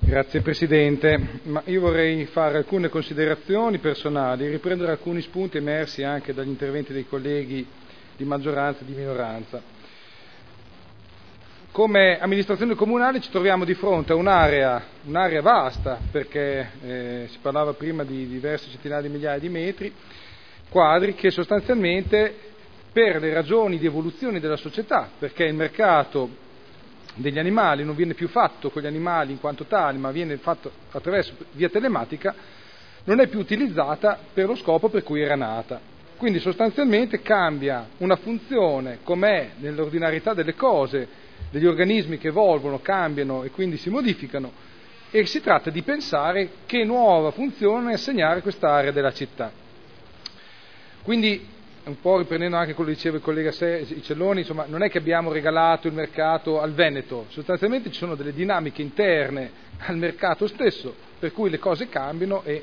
Grazie Presidente, io vorrei fare alcune considerazioni personali, riprendere alcuni spunti emersi anche dagli interventi dei colleghi di maggioranza e di minoranza. Come amministrazione comunale ci troviamo di fronte a un'area vasta, perché si parlava prima di diverse centinaia di migliaia di metri quadri, che sostanzialmente per le ragioni di evoluzione della società, perché il mercato degli animali non viene più fatto con gli animali in quanto tali, ma viene fatto attraverso via telematica, non è più utilizzata per lo scopo per cui era nata. Quindi sostanzialmente cambia una funzione com'è nell'ordinarietà delle cose, degli organismi che evolvono, cambiano e quindi si modificano, e si tratta di pensare che nuova funzione assegnare a quest'area della città. Quindi, un po' riprendendo anche quello che diceva il collega Celloni, insomma, non è che abbiamo regalato il mercato al Veneto, sostanzialmente ci sono delle dinamiche interne al mercato stesso, per cui le cose cambiano e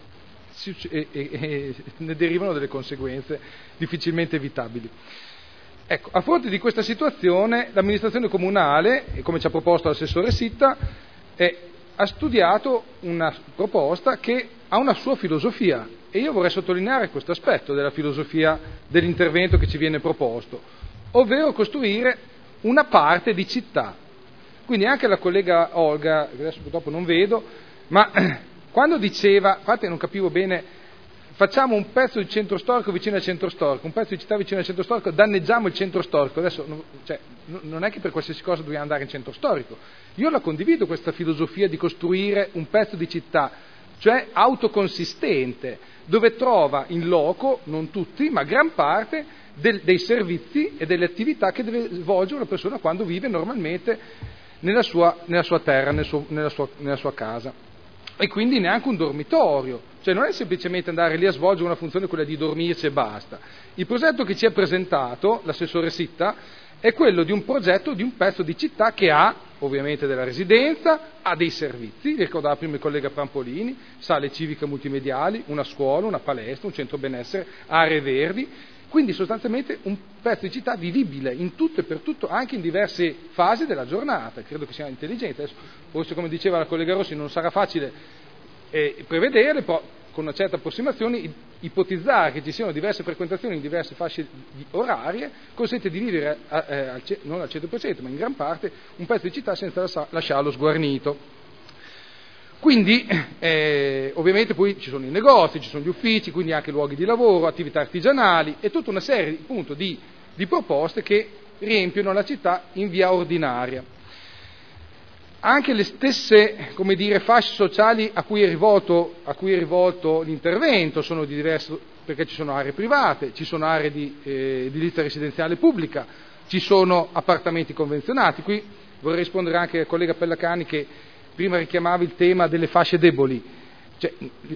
ne derivano delle conseguenze difficilmente evitabili. Ecco, a fronte di questa situazione l'amministrazione comunale, e come ci ha proposto l'assessore Sitta, ha studiato una proposta che ha una sua filosofia, e io vorrei sottolineare questo aspetto della filosofia dell'intervento che ci viene proposto, ovvero costruire una parte di città. Quindi anche la collega Olga, che adesso purtroppo non vedo, ma quando diceva, infatti non capivo bene, facciamo un pezzo di centro storico vicino al centro storico, un pezzo di città vicino al centro storico, danneggiamo il centro storico. Adesso non è che per qualsiasi cosa dobbiamo andare in centro storico. Io la condivido questa filosofia di costruire un pezzo di città, cioè autoconsistente, dove trova in loco, non tutti, ma gran parte dei servizi e delle attività che deve svolgere una persona quando vive normalmente nella sua terra, nella sua casa. E quindi neanche un dormitorio, cioè non è semplicemente andare lì a svolgere una funzione, quella di dormirci e basta. Il progetto che ci ha presentato l'assessore Sitta è quello di un progetto di un pezzo di città che ha ovviamente della residenza, ha dei servizi, ricordava prima il collega Prampolini, sale civiche multimediali, una scuola, una palestra, un centro benessere, aree verdi, quindi sostanzialmente un pezzo di città vivibile in tutto e per tutto, anche in diverse fasi della giornata. Credo che sia intelligente. Adesso, forse come diceva la collega Rossi, non sarà facile prevedere, però con una certa approssimazione ipotizzare che ci siano diverse frequentazioni in diverse fasce orarie consente di vivere non al 100% ma in gran parte un pezzo di città senza lasciarlo sguarnito. Quindi ovviamente poi ci sono i negozi, ci sono gli uffici, quindi anche luoghi di lavoro, attività artigianali e tutta una serie appunto di proposte che riempiono la città in via ordinaria. Anche le stesse, come dire, fasce sociali a cui è rivolto l'intervento sono di diverso, perché ci sono aree private, ci sono aree di edilizia residenziale pubblica, ci sono appartamenti convenzionati. Qui vorrei rispondere anche al collega Pellacani che prima richiamava il tema delle fasce deboli. Cioè,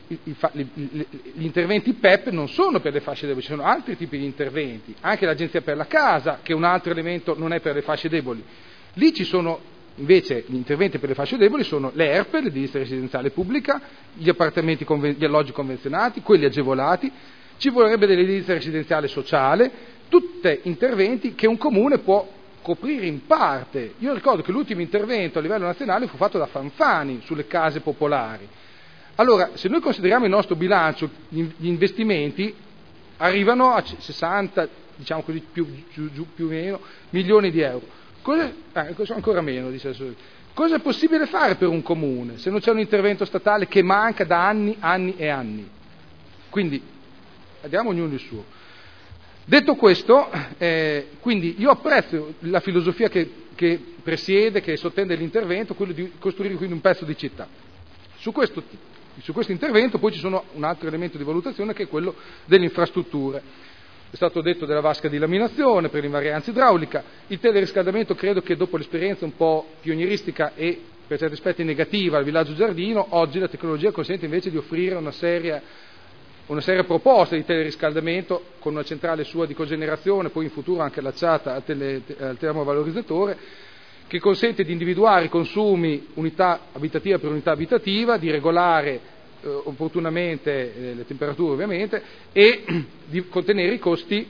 gli interventi PEP non sono per le fasce deboli, ci sono altri tipi di interventi, anche l'Agenzia per la Casa, che è un altro elemento, non è per le fasce deboli. Lì ci sono invece gli interventi per le fasce deboli, sono le ERP, l'edilizia residenziale pubblica, gli appartamenti, gli alloggi convenzionati, quelli agevolati, ci vorrebbe dell'edilizia residenziale sociale, tutti interventi che un comune può coprire in parte. Io ricordo che l'ultimo intervento a livello nazionale fu fatto da Fanfani sulle case popolari. Allora, se noi consideriamo il nostro bilancio, gli investimenti arrivano a 60, diciamo così, più o meno, milioni di euro. Ancora meno, dice adesso. Cosa è possibile fare per un comune se non c'è un intervento statale che manca da anni e anni? Quindi, andiamo ognuno il suo. Detto questo, quindi io apprezzo la filosofia che presiede, che sottende l'intervento, quello di costruire quindi un pezzo di città. Su questo intervento poi ci sono un altro elemento di valutazione che è quello delle infrastrutture. È stato detto della vasca di laminazione per l'invarianza idraulica, il teleriscaldamento credo che dopo l'esperienza un po' pionieristica e per certi aspetti negativa al villaggio Giardino, oggi la tecnologia consente invece di offrire una seria proposta di teleriscaldamento con una centrale sua di cogenerazione, poi in futuro anche allacciata al termovalorizzatore, che consente di individuare i consumi unità abitativa per unità abitativa, di regolare opportunamente le temperature ovviamente e di contenere i costi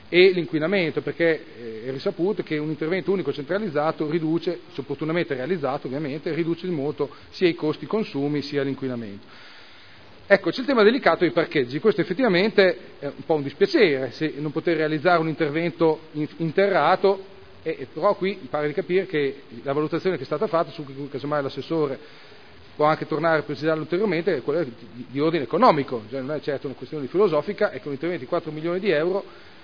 e l'inquinamento, perché è risaputo che un intervento unico centralizzato riduce, se opportunamente realizzato ovviamente, riduce di molto sia i costi consumi sia l'inquinamento. Ecco, c'è il tema delicato dei parcheggi. Questo effettivamente è un po' un dispiacere, se non poter realizzare un intervento interrato, però qui mi pare di capire che la valutazione che è stata fatta, su cui casomai l'assessore può anche tornare a precisarlo ulteriormente, è quella di ordine economico, cioè non è certo una questione filosofica, è che un intervento di 4 milioni di euro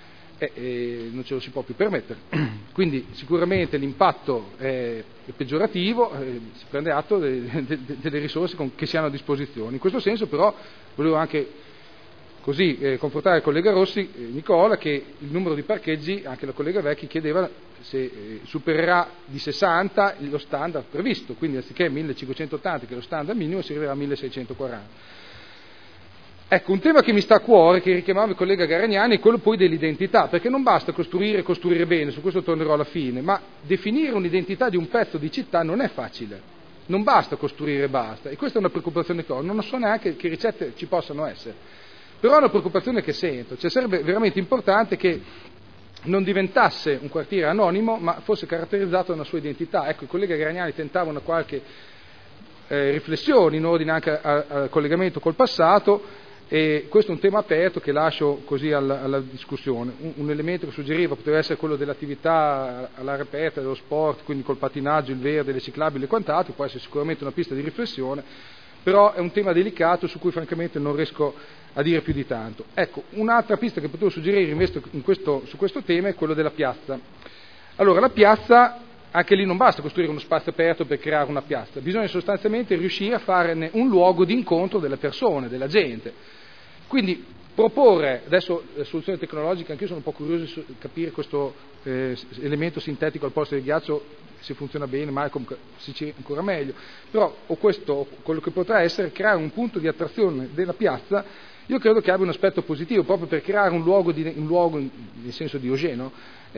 non ce lo si può più permettere. Quindi sicuramente l'impatto è peggiorativo, si prende atto delle risorse che si hanno a disposizione. In questo senso però volevo anche così confortare il collega Rossi, Nicola, che il numero di parcheggi, anche la collega Vecchi chiedeva se supererà di 60 lo standard previsto, quindi anziché 1580 che è lo standard minimo si arriverà a 1640. Ecco, un tema che mi sta a cuore, che richiamava il collega Garagnani, è quello poi dell'identità, perché non basta costruire bene, su questo tornerò alla fine, ma definire un'identità di un pezzo di città non è facile, non basta costruire e basta, e questa è una preoccupazione che ho, non so neanche che ricette ci possano essere, però è una preoccupazione che sento, cioè sarebbe veramente importante che non diventasse un quartiere anonimo, ma fosse caratterizzato da una sua identità. Ecco, il collega Garagnani tentava una qualche riflessione in ordine anche al collegamento col passato, e questo è un tema aperto che lascio così alla discussione. Un elemento che suggeriva poteva essere quello dell'attività all'aria aperta, dello sport, quindi col patinaggio, il verde, le ciclabili e quant'altro, può essere sicuramente una pista di riflessione, però è un tema delicato su cui francamente non riesco a dire più di tanto. Ecco, un'altra pista che potevo suggerire su questo tema è quello della piazza. Allora, la piazza, anche lì non basta costruire uno spazio aperto per creare una piazza, bisogna sostanzialmente riuscire a farne un luogo di incontro delle persone, della gente. Quindi proporre, adesso la soluzione tecnologica, anche io sono un po' curioso di capire questo elemento sintetico al posto del ghiaccio, se funziona bene, male, comunque si dice ancora meglio, però quello che potrà essere creare un punto di attrazione della piazza, io credo che abbia un aspetto positivo, proprio per creare un luogo nel senso diogeno,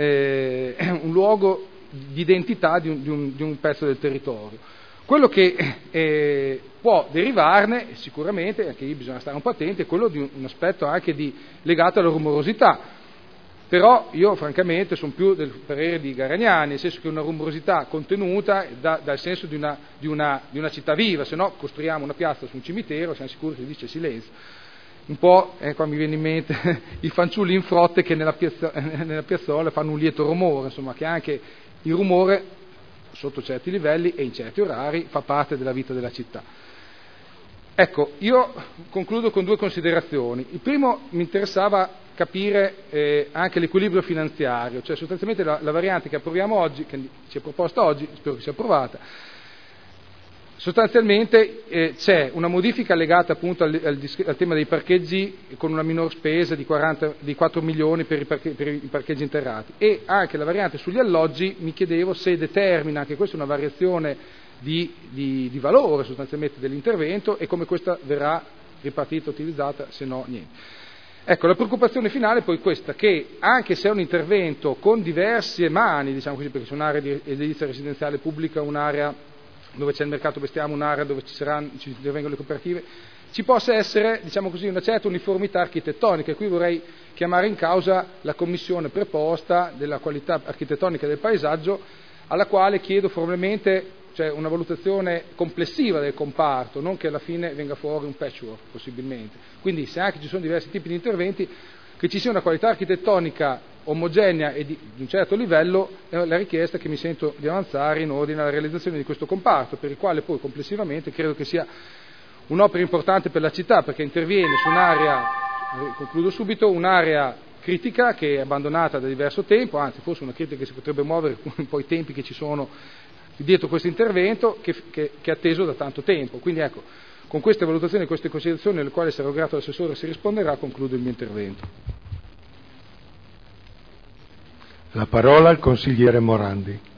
un luogo di identità di un pezzo del territorio. Quello che può derivarne, sicuramente, anche lì bisogna stare un po' attenti, è quello di un aspetto anche legato alla rumorosità. Però io francamente sono più del parere di Garagnani, nel senso che una rumorosità contenuta dà il senso di una città viva, se no costruiamo una piazza su un cimitero, siamo sicuri che dice silenzio. Un po', qua mi viene in mente i fanciulli in frotte che nella piazzola fanno un lieto rumore, insomma, che anche il rumore sotto certi livelli e in certi orari fa parte della vita della città. Ecco, io concludo con 2 considerazioni. Il primo, mi interessava capire anche l'equilibrio finanziario, cioè sostanzialmente la variante che approviamo oggi, che ci è proposta oggi, spero che sia approvata. Sostanzialmente c'è una modifica legata appunto al tema dei parcheggi con una minor spesa di 4 milioni per i parcheggi interrati, e anche la variante sugli alloggi. Mi chiedevo se determina anche questa una variazione di valore sostanzialmente dell'intervento, e come questa verrà ripartita, utilizzata, se no niente. Ecco, la preoccupazione finale è poi questa, che anche se è un intervento con diverse mani, diciamo così, perché c'è un'area di edilizia residenziale pubblica, un'area dove c'è il mercato bestiame, un'area dove ci intervengono le cooperative, ci possa essere, diciamo così, una certa uniformità architettonica. E qui vorrei chiamare in causa la commissione preposta della qualità architettonica del paesaggio, alla quale chiedo formalmente, cioè, una valutazione complessiva del comparto, non che alla fine venga fuori un patchwork possibilmente. Quindi se anche ci sono diversi tipi di interventi, che ci sia una qualità architettonica omogenea e di un certo livello è la richiesta che mi sento di avanzare in ordine alla realizzazione di questo comparto, per il quale poi complessivamente credo che sia un'opera importante per la città, perché interviene su un'area, concludo subito, un'area critica che è abbandonata da diverso tempo, anzi forse una critica che si potrebbe muovere un po' i tempi che ci sono dietro questo intervento, che è atteso da tanto tempo. Quindi ecco, con queste valutazioni e queste considerazioni, alle quali sarò grato all'assessore se risponderà, concludo il mio intervento. La parola al consigliere Morandi.